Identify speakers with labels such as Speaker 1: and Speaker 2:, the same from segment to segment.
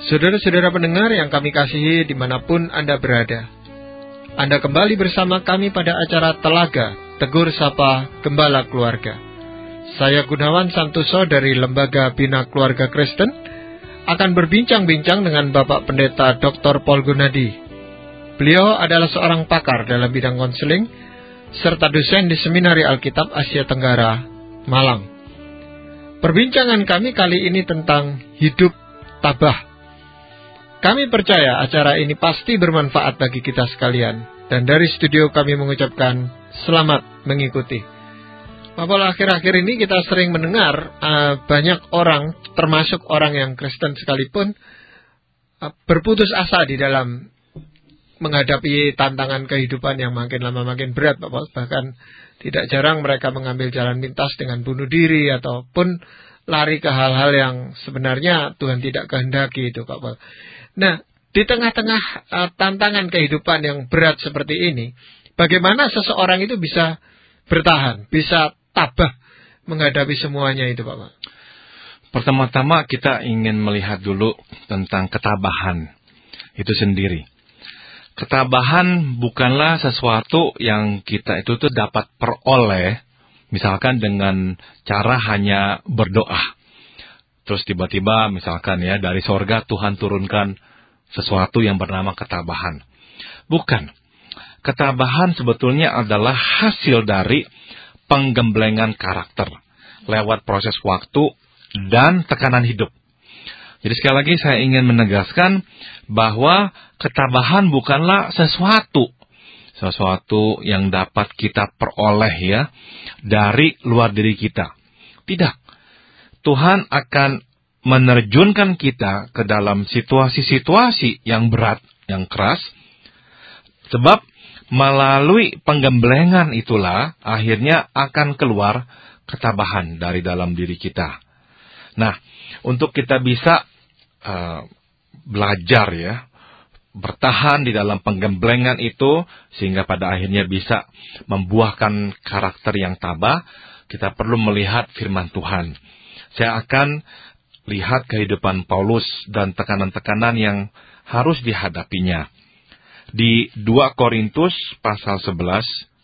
Speaker 1: Saudara-saudara pendengar yang kami kasihi dimanapun Anda berada, Anda kembali bersama kami pada acara Telaga Tegur Sapa Gembala Keluarga. Saya Gunawan Santoso dari Lembaga Bina Keluarga Kristen akan berbincang-bincang dengan Bapak Pendeta Dr. Paul Gunadi. Beliau adalah seorang pakar dalam bidang konseling serta dosen di Seminari Alkitab Asia Tenggara, Malang. Perbincangan kami kali ini tentang hidup tabah. Kami percaya acara ini pasti bermanfaat bagi kita sekalian, dan dari studio kami mengucapkan selamat mengikuti. Bapak, akhir-akhir ini kita sering mendengar banyak orang, termasuk orang yang Kristen sekalipun, berputus asa di dalam menghadapi tantangan kehidupan yang makin lama makin berat, Bapak. Bahkan tidak jarang mereka mengambil jalan pintas dengan bunuh diri ataupun lari ke hal-hal yang sebenarnya Tuhan tidak kehendaki itu, Bapak. Nah, di tengah-tengah tantangan kehidupan yang berat seperti ini, bagaimana seseorang itu bisa bertahan, bisa tabah menghadapi semuanya itu, Bapak?
Speaker 2: Pertama-tama kita ingin melihat dulu tentang ketabahan itu sendiri. Ketabahan bukanlah sesuatu yang kita itu tuh dapat peroleh, misalkan dengan cara hanya berdoa. Terus tiba-tiba misalkan ya dari sorga Tuhan turunkan sesuatu yang bernama ketabahan. Bukan. Ketabahan sebetulnya adalah hasil dari penggemblengan karakter lewat proses waktu dan tekanan hidup. Jadi sekali lagi saya ingin menegaskan bahwa ketabahan bukanlah sesuatu yang dapat kita peroleh ya dari luar diri kita. Tidak. Tuhan akan menerjunkan kita ke dalam situasi-situasi yang berat, yang keras. Sebab melalui penggemblengan itulah akhirnya akan keluar ketabahan dari dalam diri kita. Nah, untuk kita bisa belajar ya, bertahan di dalam penggemblengan itu, sehingga pada akhirnya bisa membuahkan karakter yang tabah, kita perlu melihat firman Tuhan. Saya akan lihat kehidupan Paulus dan tekanan-tekanan yang harus dihadapinya. Di 2 Korintus pasal 11,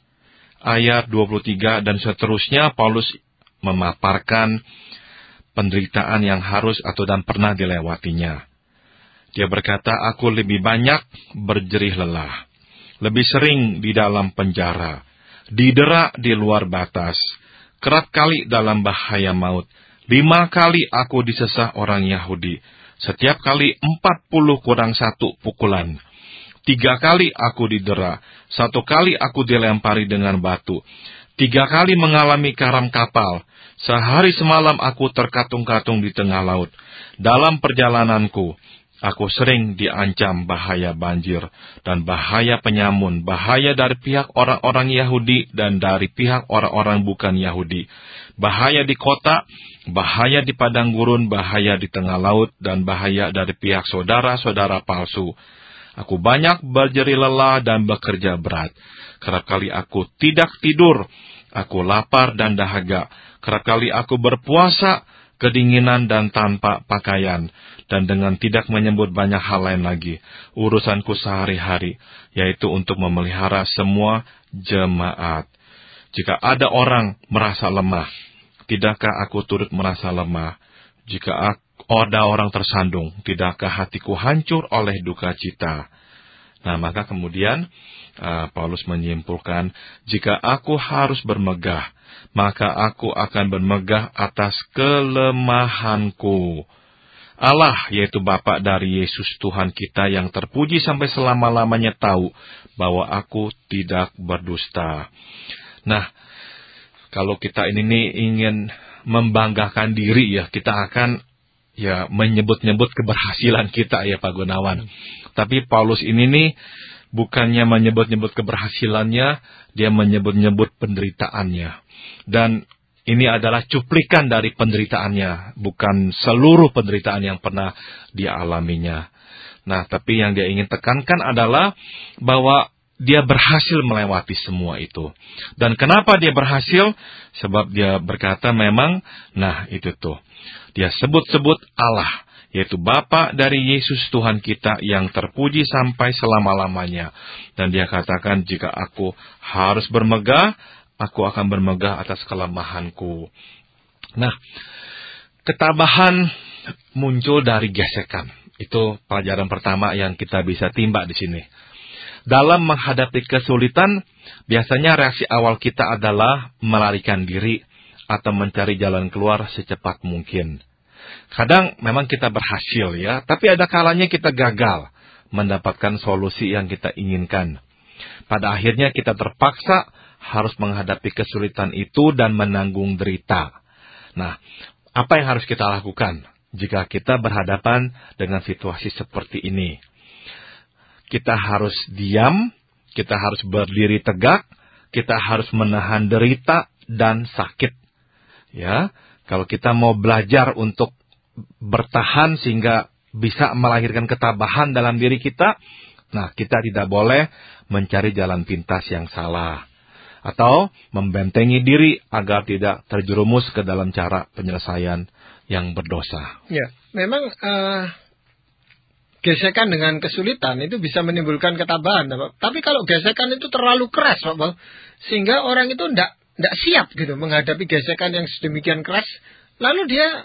Speaker 2: ayat 23 dan seterusnya, Paulus memaparkan penderitaan yang harus atau dan pernah dilewatinya. Dia berkata, aku lebih banyak berjerih lelah, lebih sering di dalam penjara, didera di luar batas, kerap kali dalam bahaya maut. 5 kali aku disesah orang Yahudi, setiap kali 40 kurang 1 pukulan. 3 kali aku didera, 1 kali aku dilempari dengan batu, 3 kali mengalami karam kapal, sehari semalam aku terkatung-katung di tengah laut. Dalam perjalananku, aku sering diancam bahaya banjir dan bahaya penyamun, bahaya dari pihak orang-orang Yahudi dan dari pihak orang-orang bukan Yahudi, bahaya di kota, bahaya di padang gurun, bahaya di tengah laut, dan bahaya dari pihak saudara-saudara palsu. Aku banyak berjerih lelah dan bekerja berat. Kerap kali aku tidak tidur, aku lapar dan dahaga. Kerap kali aku berpuasa, kedinginan dan tanpa pakaian, dan dengan tidak menyebut banyak hal lain lagi. Urusanku sehari-hari, yaitu untuk memelihara semua jemaat. Jika ada orang merasa lemah, tidakkah aku turut merasa lemah? Jika ada orang tersandung, tidakkah hatiku hancur oleh duka cita? Nah, maka kemudian Paulus menyimpulkan, jika aku harus bermegah, maka aku akan bermegah atas kelemahanku. Allah, yaitu Bapa dari Yesus Tuhan kita yang terpuji sampai selama-lamanya, tahu bahwa aku tidak berdusta. Nah, kalau kita ini ingin membanggakan diri ya, kita akan ya menyebut-nyebut keberhasilan kita ya Pak Gunawan. Tapi Paulus ini nih bukannya menyebut-nyebut keberhasilannya, dia menyebut-nyebut penderitaannya. Dan ini adalah cuplikan dari penderitaannya, bukan seluruh penderitaan yang pernah dia alaminya. Nah, tapi yang dia ingin tekankan adalah bahwa dia berhasil melewati semua itu. Dan kenapa dia berhasil? Sebab dia berkata memang, nah itu tuh. Dia sebut-sebut Allah yaitu Bapa dari Yesus Tuhan kita yang terpuji sampai selama-lamanya. Dan dia katakan, jika aku harus bermegah, aku akan bermegah atas kelemahanku. Nah, ketabahan muncul dari gesekan. Itu pelajaran pertama yang kita bisa timba di sini. Dalam menghadapi kesulitan, biasanya reaksi awal kita adalah melarikan diri atau mencari jalan keluar secepat mungkin. Kadang memang kita berhasil ya, tapi ada kalanya kita gagal mendapatkan solusi yang kita inginkan. Pada akhirnya kita terpaksa harus menghadapi kesulitan itu dan menanggung derita. Nah, apa yang harus kita lakukan jika kita berhadapan dengan situasi seperti ini? Kita harus diam, kita harus berdiri tegak, kita harus menahan derita dan sakit. Ya, kalau kita mau belajar untuk bertahan sehingga bisa melahirkan ketabahan dalam diri kita, nah kita tidak boleh mencari jalan pintas yang salah. Atau membentengi diri agar tidak terjerumus ke dalam cara penyelesaian yang berdosa.
Speaker 1: Ya, memang gesekan dengan kesulitan itu bisa menimbulkan ketabahan, Pak. Tapi kalau gesekan itu terlalu keras, Pak, sehingga orang itu tidak siap gitu menghadapi gesekan yang sedemikian keras, lalu dia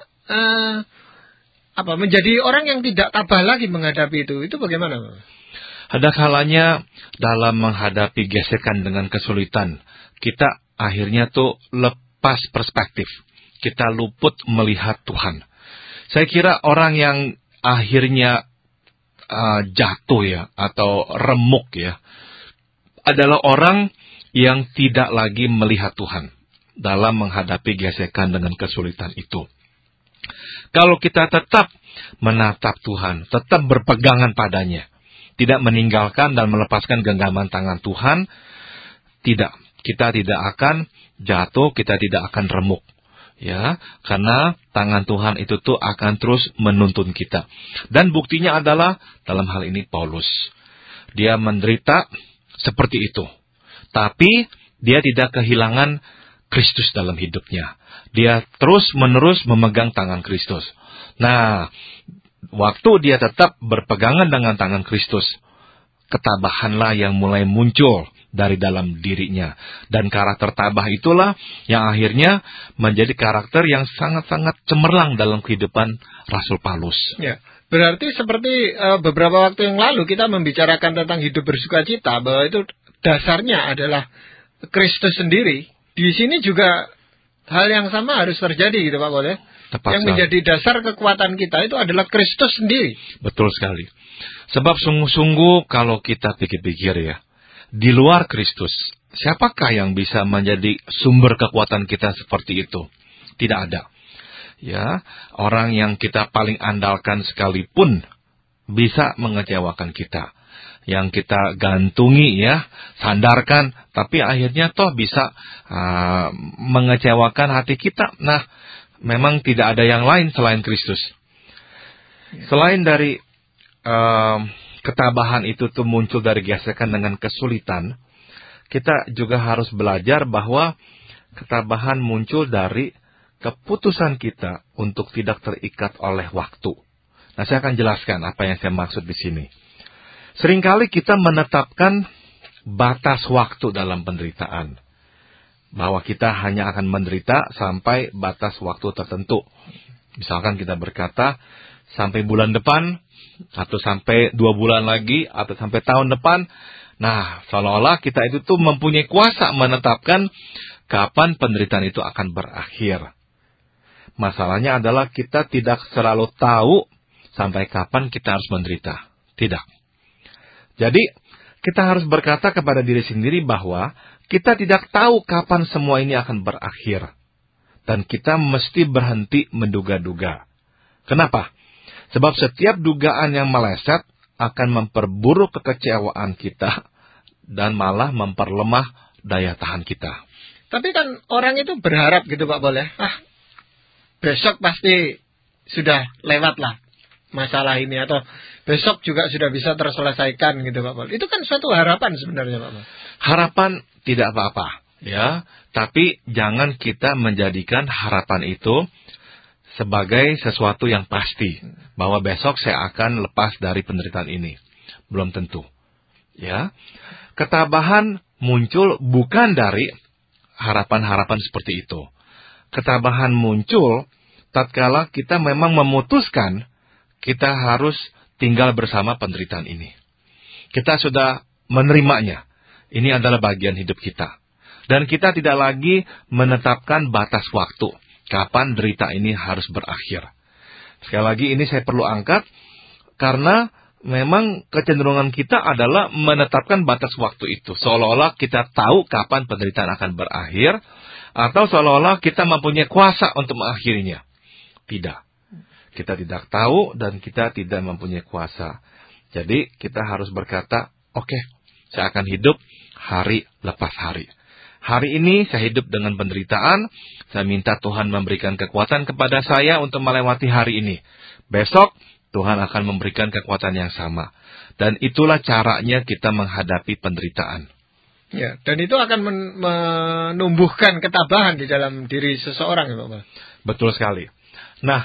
Speaker 1: menjadi orang yang tidak tabah lagi menghadapi itu. Itu bagaimana, Pak?
Speaker 2: Ada kalanya dalam menghadapi gesekan dengan kesulitan, kita akhirnya tuh lepas perspektif. Kita luput melihat Tuhan. Saya kira orang yang akhirnya jatuh ya, atau remuk ya, adalah orang yang tidak lagi melihat Tuhan dalam menghadapi gesekan dengan kesulitan itu. Kalau kita tetap menatap Tuhan, tetap berpegangan padanya, tidak meninggalkan dan melepaskan genggaman tangan Tuhan, kita tidak akan jatuh, kita tidak akan remuk. Ya, karena tangan Tuhan itu tuh akan terus menuntun kita. Dan buktinya adalah dalam hal ini Paulus. Dia menderita seperti itu. Tapi dia tidak kehilangan Kristus dalam hidupnya. Dia terus-menerus memegang tangan Kristus. Nah, waktu dia tetap berpegangan dengan tangan Kristus, ketabahanlah yang mulai muncul dari dalam dirinya. Dan karakter tabah itulah yang akhirnya menjadi karakter yang sangat-sangat cemerlang dalam kehidupan Rasul Paulus.
Speaker 1: Ya, berarti seperti beberapa waktu yang lalu kita membicarakan tentang hidup bersukacita, bahwa itu dasarnya adalah Kristus sendiri. Di sini juga hal yang sama harus terjadi gitu, Pak Boleh. Yang menjadi dasar kekuatan kita itu adalah Kristus sendiri.
Speaker 2: Betul sekali. Sebab sungguh-sungguh kalau kita pikir-pikir ya, di luar Kristus, siapakah yang bisa menjadi sumber kekuatan kita seperti itu? Tidak ada. Ya, orang yang kita paling andalkan sekalipun bisa mengecewakan kita. Yang kita gantungi ya, sandarkan, tapi akhirnya toh bisa mengecewakan hati kita. Nah, memang tidak ada yang lain selain Kristus. Selain dari ketabahan itu tuh muncul dari gesekan dengan kesulitan, kita juga harus belajar bahwa ketabahan muncul dari keputusan kita untuk tidak terikat oleh waktu. Nah, saya akan jelaskan apa yang saya maksud di sini. Seringkali kita menetapkan batas waktu dalam penderitaan. Bahwa kita hanya akan menderita sampai batas waktu tertentu. Misalkan kita berkata, sampai bulan depan, atau sampai 2 bulan lagi, atau sampai tahun depan. Nah, seolah-olah kita itu tuh mempunyai kuasa menetapkan kapan penderitaan itu akan berakhir. Masalahnya adalah kita tidak selalu tahu sampai kapan kita harus menderita. Tidak. Jadi, kita harus berkata kepada diri sendiri bahwa kita tidak tahu kapan semua ini akan berakhir. Dan kita mesti berhenti menduga-duga. Kenapa? Sebab setiap dugaan yang meleset akan memperburuk kekecewaan kita dan malah memperlemah daya tahan kita.
Speaker 1: Tapi kan orang itu berharap gitu, Pak Boleh. Besok pasti sudah lewat lah masalah ini, atau besok juga sudah bisa terselesaikan gitu, Pak Boleh. Itu kan suatu harapan sebenarnya, Pak Boleh.
Speaker 2: Harapan tidak apa-apa, ya. Tapi jangan kita menjadikan harapan itu sebagai sesuatu yang pasti bahwa besok saya akan lepas dari penderitaan ini. Belum tentu. Ya. Ketabahan muncul bukan dari harapan-harapan seperti itu. Ketabahan muncul tatkala kita memang memutuskan kita harus tinggal bersama penderitaan ini. Kita sudah menerimanya. Ini adalah bagian hidup kita. Dan kita tidak lagi menetapkan batas waktu. Kapan derita ini harus berakhir. Sekali lagi ini saya perlu angkat. Karena memang kecenderungan kita adalah menetapkan batas waktu itu. Seolah-olah kita tahu kapan penderitaan akan berakhir. Atau seolah-olah kita mempunyai kuasa untuk mengakhirinya. Tidak. Kita tidak tahu dan kita tidak mempunyai kuasa. Jadi kita harus berkata, oke, saya akan hidup hari lepas hari. Hari ini saya hidup dengan penderitaan. Saya minta Tuhan memberikan kekuatan kepada saya untuk melewati hari ini. Besok Tuhan akan memberikan kekuatan yang sama. Dan itulah caranya kita menghadapi penderitaan.
Speaker 1: Ya, dan itu akan menumbuhkan ketabahan di dalam diri seseorang, Pak.
Speaker 2: Betul sekali. Nah,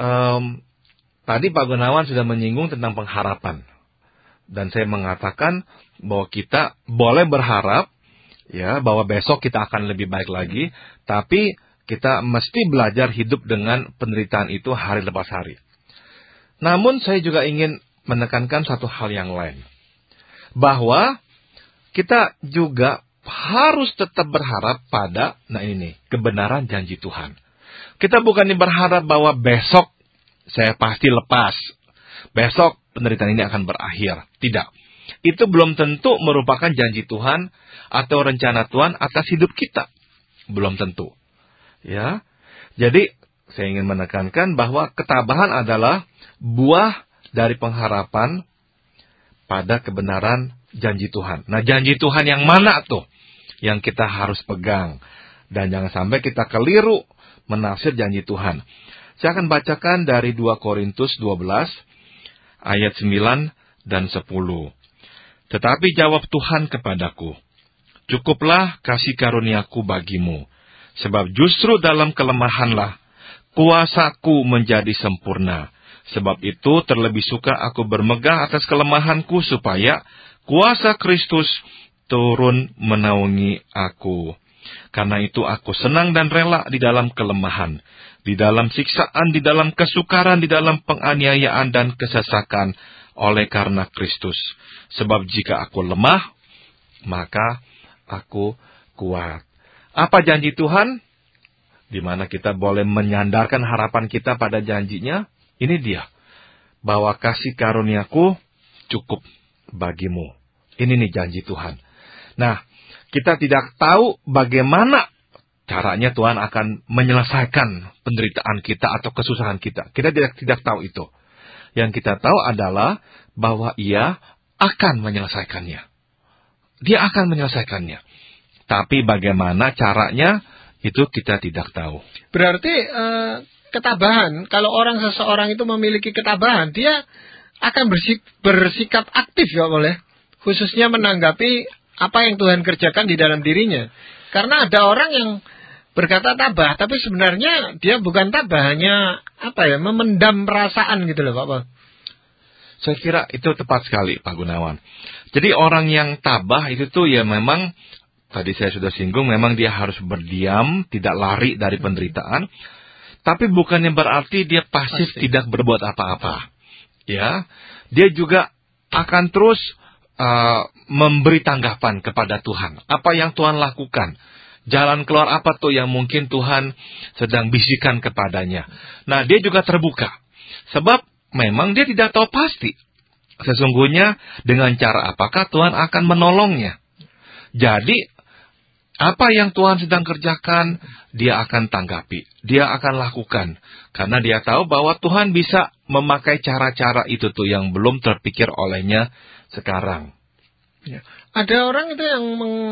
Speaker 2: tadi Pak Gunawan sudah menyinggung tentang pengharapan. Dan saya mengatakan bahwa kita boleh berharap ya bahwa besok kita akan lebih baik lagi, tapi kita mesti belajar hidup dengan penderitaan itu hari lepas hari. Namun saya juga ingin menekankan satu hal yang lain. Bahwa kita juga harus tetap berharap pada, kebenaran janji Tuhan. Kita bukan berharap bahwa besok saya pasti lepas. Besok penderitaan ini akan berakhir. Tidak. Itu belum tentu merupakan janji Tuhan atau rencana Tuhan atas hidup kita. Belum tentu. Ya. Jadi, saya ingin menekankan bahwa ketabahan adalah buah dari pengharapan pada kebenaran janji Tuhan. Nah, janji Tuhan yang mana tuh? Yang kita harus pegang. Dan jangan sampai kita keliru menafsir janji Tuhan. Saya akan bacakan dari 2 Korintus 12, ayat 9 dan 10. Tetapi jawab Tuhan kepadaku, cukuplah kasih karuniaku bagimu, sebab justru dalam kelemahanlah kuasaku menjadi sempurna. Sebab itu terlebih suka aku bermegah atas kelemahanku, supaya kuasa Kristus turun menaungi aku. Karena itu aku senang dan rela di dalam kelemahan, di dalam siksaan, di dalam kesukaran, di dalam penganiayaan dan kesesakan, oleh karena Kristus. Sebab jika aku lemah, maka aku kuat. Apa janji Tuhan? Di mana kita boleh menyandarkan harapan kita pada janjinya? Ini dia. Bahwa kasih karuniaku cukup bagimu. Ini nih janji Tuhan. Nah, kita tidak tahu bagaimana caranya Tuhan akan menyelesaikan penderitaan kita atau kesusahan kita. Kita tidak tahu itu. Yang kita tahu adalah bahwa Ia akan menyelesaikannya. Dia akan menyelesaikannya. Tapi bagaimana caranya, itu kita tidak tahu.
Speaker 1: Berarti ketabahan, kalau seseorang itu memiliki ketabahan, dia akan bersikap aktif, ya boleh. Khususnya menanggapi apa yang Tuhan kerjakan di dalam dirinya. Karena ada orang yang berkata tabah, tapi sebenarnya dia bukan tabah, hanya memendam perasaan gitu loh, Pak.
Speaker 2: Saya kira itu tepat sekali, Pak Gunawan. Jadi orang yang tabah itu tuh ya memang, tadi saya sudah singgung, memang dia harus berdiam, tidak lari dari penderitaan. Tapi bukannya berarti dia pasif tidak berbuat apa-apa. Ya, dia juga akan terus memberi tanggapan kepada Tuhan. Apa yang Tuhan lakukan? Jalan keluar apa tuh yang mungkin Tuhan sedang bisikan kepadanya? Nah, dia juga terbuka. Sebab memang dia tidak tahu pasti sesungguhnya dengan cara apakah Tuhan akan menolongnya. Jadi, apa yang Tuhan sedang kerjakan, dia akan tanggapi. Dia akan lakukan. Karena dia tahu bahwa Tuhan bisa memakai cara-cara itu tuh yang belum terpikir olehnya sekarang.
Speaker 1: Ya. Ada orang itu yang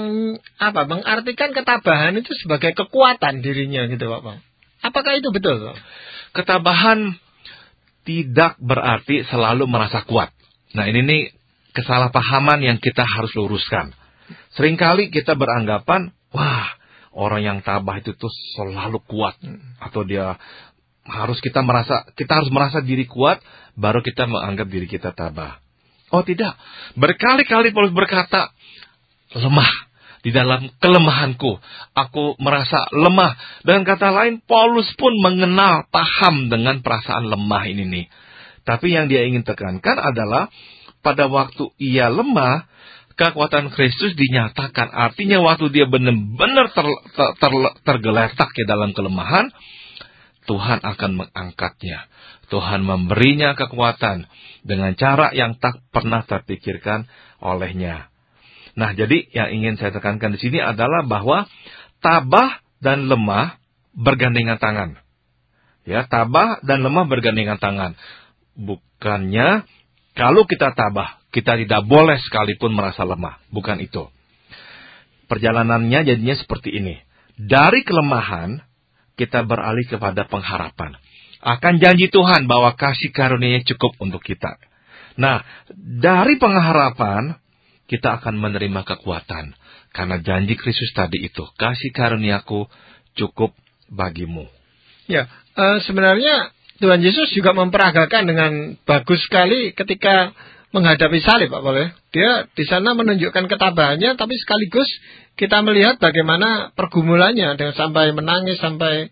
Speaker 1: mengartikan ketabahan itu sebagai kekuatan dirinya gitu, Pak. Apakah itu betul, Pak?
Speaker 2: Ketabahan tidak berarti selalu merasa kuat. Nah, ini nih kesalahpahaman yang kita harus luruskan. Seringkali kita beranggapan, wah, orang yang tabah itu tuh selalu kuat. Atau dia kita harus merasa diri kuat, baru kita menganggap diri kita tabah. Oh tidak, berkali-kali Paulus berkata, lemah. Di dalam kelemahanku, aku merasa lemah. Dengan kata lain, Paulus pun mengenal, paham dengan perasaan lemah ini nih. Tapi yang dia ingin tekankan adalah, pada waktu ia lemah, kekuatan Kristus dinyatakan. Artinya waktu dia benar-benar tergeletak ke dalam kelemahan, Tuhan akan mengangkatnya. Tuhan memberinya kekuatan dengan cara yang tak pernah terpikirkan olehnya. Nah, jadi yang ingin saya tekankan di sini adalah bahwa tabah dan lemah bergandengan tangan. Ya, tabah dan lemah bergandengan tangan. Bukannya kalau kita tabah, kita tidak boleh sekalipun merasa lemah. Bukan itu. Perjalanannya jadinya seperti ini. Dari kelemahan, kita beralih kepada pengharapan. Akan janji Tuhan bahwa kasih karunia-Nya cukup untuk kita. Nah, dari pengharapan, kita akan menerima kekuatan. Karena janji Kristus tadi itu, kasih karuniaku cukup bagimu.
Speaker 1: Ya, sebenarnya Tuhan Yesus juga memperagakan dengan bagus sekali ketika menghadapi salib, Pak Paul. Dia di sana menunjukkan ketabahannya, tapi sekaligus kita melihat bagaimana pergumulannya dengan sampai menangis, sampai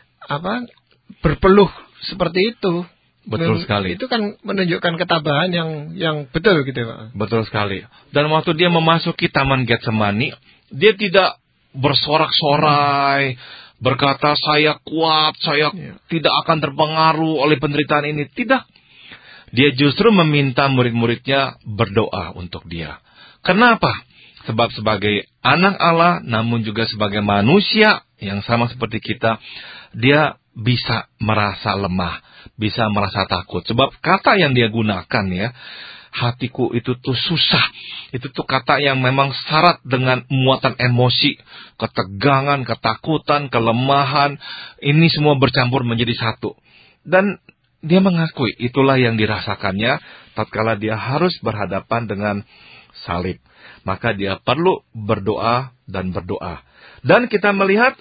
Speaker 1: berpeluh seperti itu.
Speaker 2: Betul sekali.
Speaker 1: Itu kan menunjukkan ketabahan yang betul gitu, Pak.
Speaker 2: Betul sekali. Dan waktu dia memasuki Taman Getsemani, dia tidak bersorak-sorai, berkata saya kuat, saya tidak akan terpengaruh oleh penderitaan ini. Tidak. Dia justru meminta murid-muridnya berdoa untuk dia. Kenapa? Sebab sebagai anak Allah, namun juga sebagai manusia yang sama seperti kita, dia bisa merasa lemah, bisa merasa takut. Sebab kata yang dia gunakan ya, hatiku itu tuh susah. Itu tuh kata yang memang syarat dengan muatan emosi, ketegangan, ketakutan, kelemahan. Ini semua bercampur menjadi satu. Dan dia mengakui itulah yang dirasakannya tatkala dia harus berhadapan dengan salib. Maka dia perlu berdoa dan berdoa. Dan kita melihat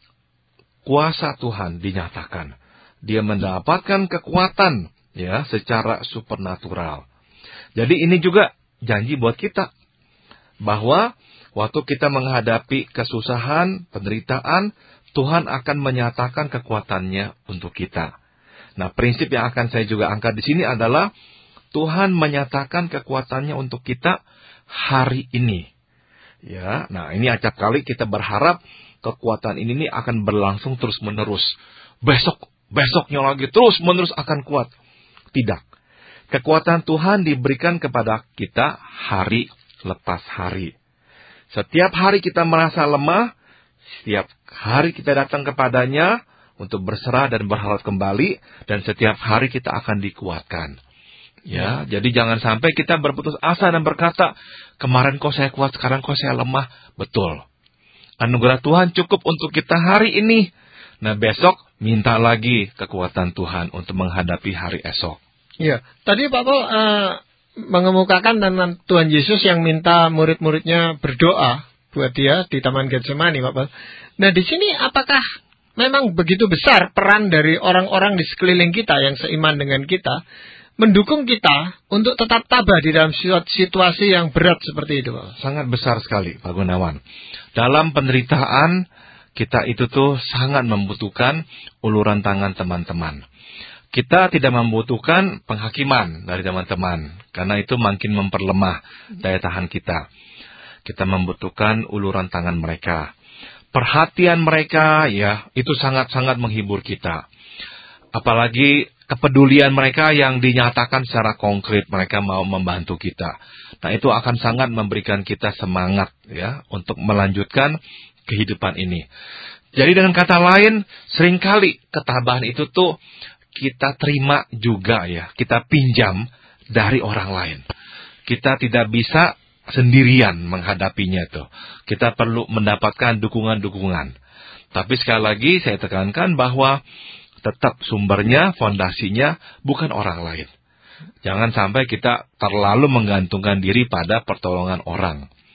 Speaker 2: kuasa Tuhan dinyatakan. Dia mendapatkan kekuatan ya secara supernatural. Jadi ini juga janji buat kita. Bahwa waktu kita menghadapi kesusahan, penderitaan, Tuhan akan menyatakan kekuatannya untuk kita. Nah, prinsip yang akan saya juga angkat di sini adalah Tuhan menyatakan kekuatannya untuk kita hari ini. Ya, nah ini acap kali kita berharap kekuatan ini akan berlangsung terus-menerus. Besoknya lagi terus-menerus akan kuat. Tidak. Kekuatan Tuhan diberikan kepada kita hari lepas hari. Setiap hari kita merasa lemah, setiap hari kita datang kepadanya untuk berserah dan berharap kembali, dan setiap hari kita akan dikuatkan. Ya, jadi jangan sampai kita berputus asa dan berkata, kemarin kok saya kuat, sekarang kok saya lemah. Betul. Anugerah Tuhan cukup untuk kita hari ini. Nah, besok minta lagi kekuatan Tuhan untuk menghadapi hari esok.
Speaker 1: Iya, tadi Pak Paul mengemukakan tentang Tuhan Yesus yang minta murid-muridnya berdoa buat dia di Taman Getsemani, Pak Paul. Nah, di sini apakah memang begitu besar peran dari orang-orang di sekeliling kita yang seiman dengan kita, mendukung kita untuk tetap tabah di dalam situasi yang berat seperti itu, Pak?
Speaker 2: Sangat besar sekali, Pak Gunawan. Dalam penderitaan, kita itu tuh sangat membutuhkan uluran tangan teman-teman. Kita tidak membutuhkan penghakiman dari teman-teman, karena itu makin memperlemah daya tahan kita. Kita membutuhkan uluran tangan mereka. Perhatian mereka, ya, itu sangat-sangat menghibur kita. Apalagi kepedulian mereka yang dinyatakan secara konkret, mereka mau membantu kita. Nah, itu akan sangat memberikan kita semangat, ya, untuk melanjutkan kehidupan ini. Jadi dengan kata lain, seringkali ketabahan itu tuh kita terima juga ya, kita pinjam dari orang lain. Kita tidak bisa sendirian menghadapinya tuh. Kita perlu mendapatkan dukungan-dukungan. Tapi sekali lagi saya tekankan bahwa tetap sumbernya, fondasinya bukan orang lain. Jangan sampai kita terlalu menggantungkan diri pada pertolongan orang.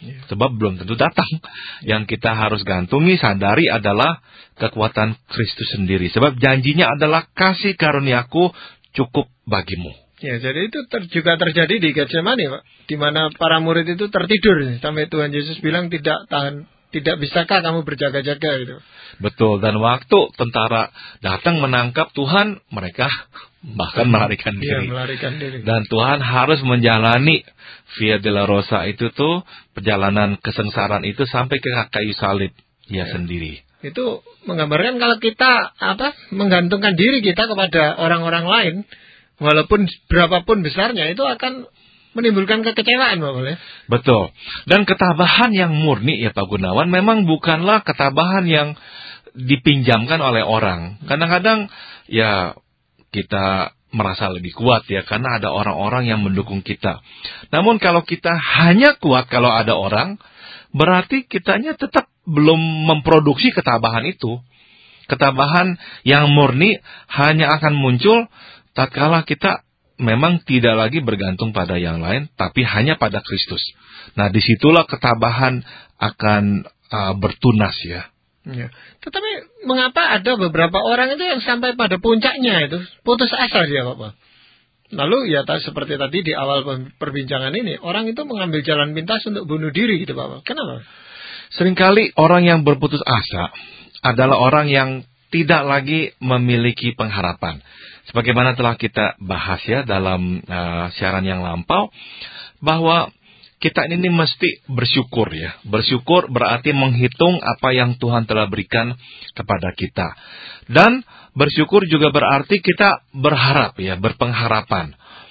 Speaker 2: Sebab belum tentu datang. Yang kita harus gantungi, sadari adalah kekuatan Kristus sendiri. Sebab janjinya adalah kasih karuniaku cukup bagimu.
Speaker 1: Ya, jadi itu juga terjadi di Getsemani, Pak. Di mana para murid itu tertidur. Sampai Tuhan Yesus bilang, tidak bisakah kamu berjaga-jaga gitu.
Speaker 2: Betul, dan waktu tentara datang menangkap Tuhan, mereka bahkan melarikan diri.
Speaker 1: Ya, melarikan diri.
Speaker 2: Dan Tuhan harus menjalani Via Dolorosa itu tuh, perjalanan kesengsaraan itu sampai ke kayu salib dia sendiri.
Speaker 1: Itu menggambarkan kalau kita menggantungkan diri kita kepada orang-orang lain, walaupun berapapun besarnya, itu akan menimbulkan kekecewaan, Pak Boleh.
Speaker 2: Betul. Dan ketabahan yang murni ya Pak Gunawan memang bukanlah ketabahan yang dipinjamkan oleh orang. Kadang-kadang ya kita merasa lebih kuat ya karena ada orang-orang yang mendukung kita. Namun kalau kita hanya kuat kalau ada orang, berarti kitanya tetap belum memproduksi ketabahan itu. Ketabahan yang murni hanya akan muncul tatkala kita memang tidak lagi bergantung pada yang lain, tapi hanya pada Kristus. Nah, disitulah ketabahan akan bertunas ya.
Speaker 1: Ya. Tetapi mengapa ada beberapa orang itu yang sampai pada puncaknya itu putus asa dia, Bapak? Lalu ya seperti tadi di awal perbincangan ini, orang itu mengambil jalan pintas untuk bunuh diri gitu, Bapak. Kenapa?
Speaker 2: Seringkali orang yang berputus asa adalah orang yang tidak lagi memiliki pengharapan. Sebagaimana telah kita bahas ya dalam siaran yang lampau, bahwa kita ini mesti bersyukur ya. Bersyukur berarti menghitung apa yang Tuhan telah berikan kepada kita. Dan bersyukur juga berarti kita berharap ya, berpengharapan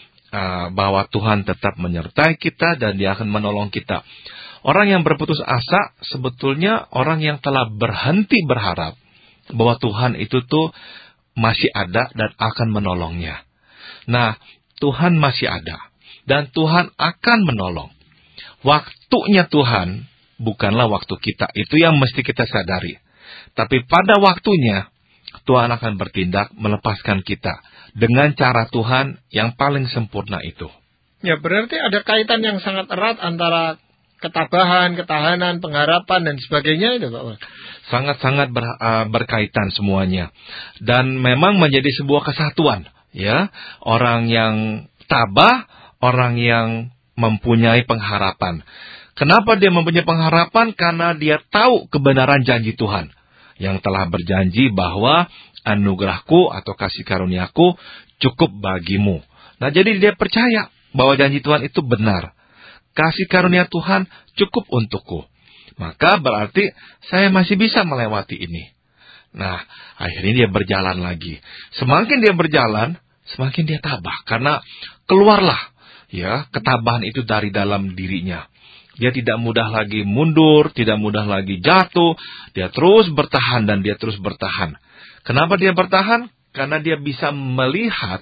Speaker 2: bahwa Tuhan tetap menyertai kita dan Dia akan menolong kita. Orang yang berputus asa sebetulnya orang yang telah berhenti berharap bahwa Tuhan itu tuh masih ada dan akan menolongnya. Nah, Tuhan masih ada dan Tuhan akan menolong. Waktunya Tuhan bukanlah waktu kita. Itu yang mesti kita sadari. Tapi pada waktunya Tuhan akan bertindak melepaskan kita dengan cara Tuhan yang paling sempurna itu.
Speaker 1: Ya, berarti ada kaitan yang sangat erat antara ketabahan, ketahanan, pengharapan dan sebagainya itu, Pak.
Speaker 2: Sangat-sangat berkaitan semuanya. Dan memang menjadi sebuah kesatuan, ya. Orang yang tabah, orang yang mempunyai pengharapan. Kenapa dia mempunyai pengharapan? Karena dia tahu kebenaran janji Tuhan yang telah berjanji bahwa anugerahku atau kasih karuniaku cukup bagimu. Nah, jadi dia percaya bahwa janji Tuhan itu benar. Kasih karunia Tuhan cukup untukku. Maka berarti saya masih bisa melewati ini. Nah, akhirnya dia berjalan lagi. Semakin dia berjalan, semakin dia tabah. Karena keluarlah ya ketabahan itu dari dalam dirinya. Dia tidak mudah lagi mundur, tidak mudah lagi jatuh. Dia terus bertahan dan dia terus bertahan. Kenapa dia bertahan? Karena dia bisa melihat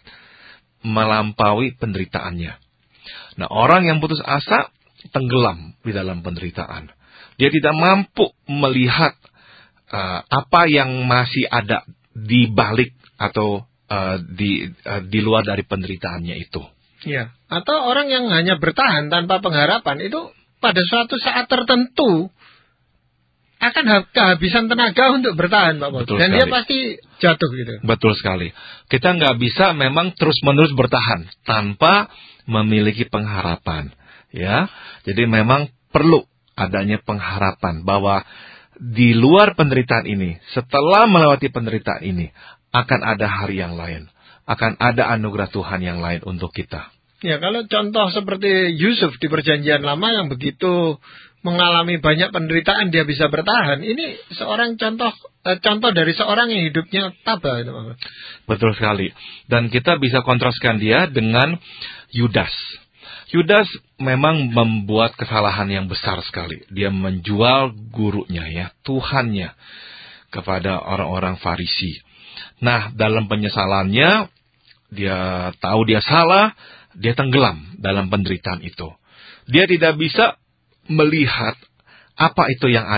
Speaker 2: melampaui penderitaannya. Nah, orang yang putus asa tenggelam di dalam penderitaan. Dia tidak mampu melihat apa yang masih ada di balik atau di luar dari penderitaannya itu.
Speaker 1: Ya, atau orang yang hanya bertahan tanpa pengharapan itu pada suatu saat tertentu akan kehabisan tenaga untuk bertahan, Pak Bos. Dan sekali. Dia pasti jatuh gitu.
Speaker 2: Betul sekali. Kita nggak bisa memang terus-menerus bertahan tanpa memiliki pengharapan. Ya, jadi memang perlu adanya pengharapan bahwa di luar penderitaan ini, setelah melewati penderitaan ini, akan ada hari yang lain. Akan ada anugerah Tuhan yang lain untuk kita.
Speaker 1: Ya, kalau contoh seperti Yusuf di Perjanjian Lama yang begitu mengalami banyak penderitaan dia bisa bertahan. Ini seorang contoh dari seorang yang hidupnya tabah itu, Pak.
Speaker 2: Betul sekali. Dan kita bisa kontraskan dia dengan Yudas. Yudas memang membuat kesalahan yang besar sekali. Dia menjual gurunya ya, Tuhannya kepada orang-orang Farisi. Nah, dalam penyesalannya dia tahu dia salah, dia tenggelam dalam penderitaan itu. Dia tidak bisa melihat apa itu yang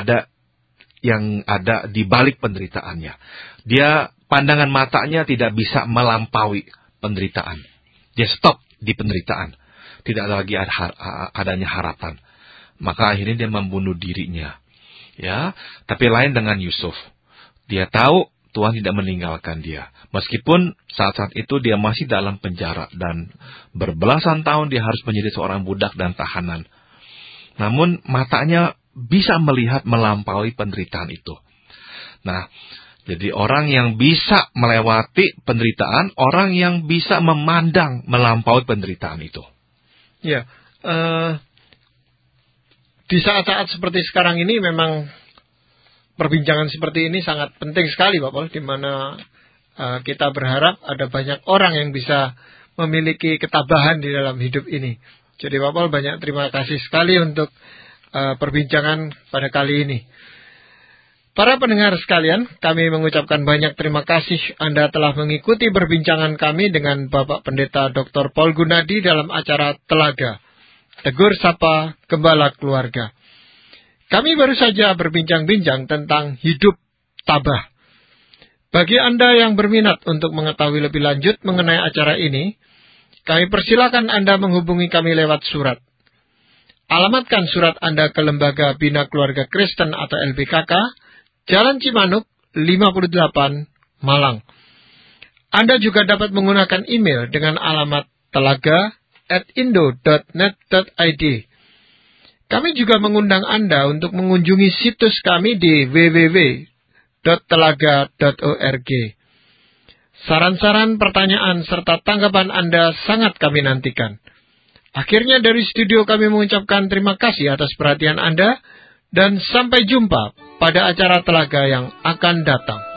Speaker 2: ada di balik penderitaannya. Dia pandangan matanya tidak bisa melampaui penderitaan. Dia stop di penderitaan. Tidak lagi adanya harapan. maka akhirnya dia membunuh dirinya. Ya, tapi lain dengan Yusuf. Dia tahu Tuhan tidak meninggalkan dia. Meskipun saat-saat itu dia masih dalam penjara dan berbelasan tahun dia harus menjadi seorang budak dan tahanan. Namun matanya bisa melihat melampaui penderitaan itu. Nah, jadi orang yang bisa melewati penderitaan, orang yang bisa memandang melampaui penderitaan itu.
Speaker 1: Ya, di saat-saat seperti sekarang ini memang perbincangan seperti ini sangat penting sekali, Pak Paul, di mana kita berharap ada banyak orang yang bisa memiliki ketabahan di dalam hidup ini. Jadi Pak Paul, banyak terima kasih sekali untuk perbincangan pada kali ini. Para pendengar sekalian, kami mengucapkan banyak terima kasih Anda telah mengikuti perbincangan kami dengan Bapak Pendeta Dr. Paul Gunadi dalam acara Telaga, Tegur Sapa Gembala Keluarga. Kami baru saja berbincang-bincang tentang hidup tabah. Bagi Anda yang berminat untuk mengetahui lebih lanjut mengenai acara ini, kami persilakan Anda menghubungi kami lewat surat. Alamatkan surat Anda ke Lembaga Bina Keluarga Kristen atau LBKK, Jalan Cimanuk 58, Malang. Anda juga dapat menggunakan email dengan alamat telaga@indo.net.id. Kami juga mengundang Anda untuk mengunjungi situs kami di www.telaga.org. Saran-saran, pertanyaan, serta tanggapan Anda sangat kami nantikan. Akhirnya dari studio kami mengucapkan terima kasih atas perhatian Anda, dan sampai jumpa pada acara Telaga yang akan datang.